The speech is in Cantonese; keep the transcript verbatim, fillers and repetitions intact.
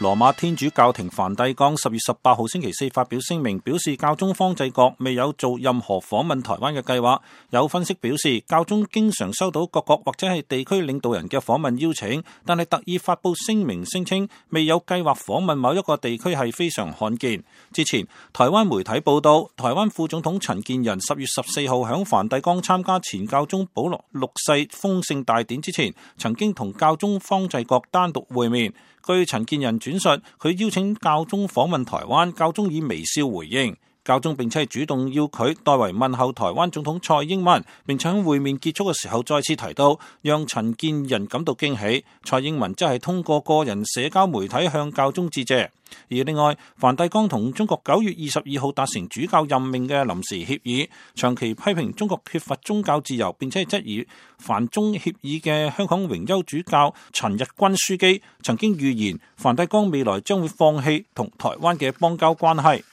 羅馬天主教廷梵蒂岡十月十八號星期四發表聲明，表示教宗方濟各未有做任何訪問台灣嘅計劃。有分析表示，教宗經常收到各國或者係地區領導人嘅訪問邀請，但係特意發布聲明聲稱未有計劃訪問某一個地區係非常罕見。之前台灣媒體報道，台灣副總統陳建仁十月十四號響梵蒂岡參加前教宗保祿六世封聖大典之前，曾經同教宗方濟各單獨會面。據陳建仁轉述，佢邀請教宗訪問台灣，教宗以微笑回應。教宗並且主動要佢代為問候台灣總統蔡英文，並且喺會面結束嘅時候再次提到，讓陳建仁感到驚喜。蔡英文則係通過個人社交媒體向教宗致謝。而另外，梵蒂岡同中國九月二十二號達成主教任命嘅臨時協議，長期批評中國缺乏宗教自由，並且係質疑梵中協議嘅香港榮休主教陳日君樞機曾經預言梵蒂岡未來將會放棄同台灣嘅邦交關係。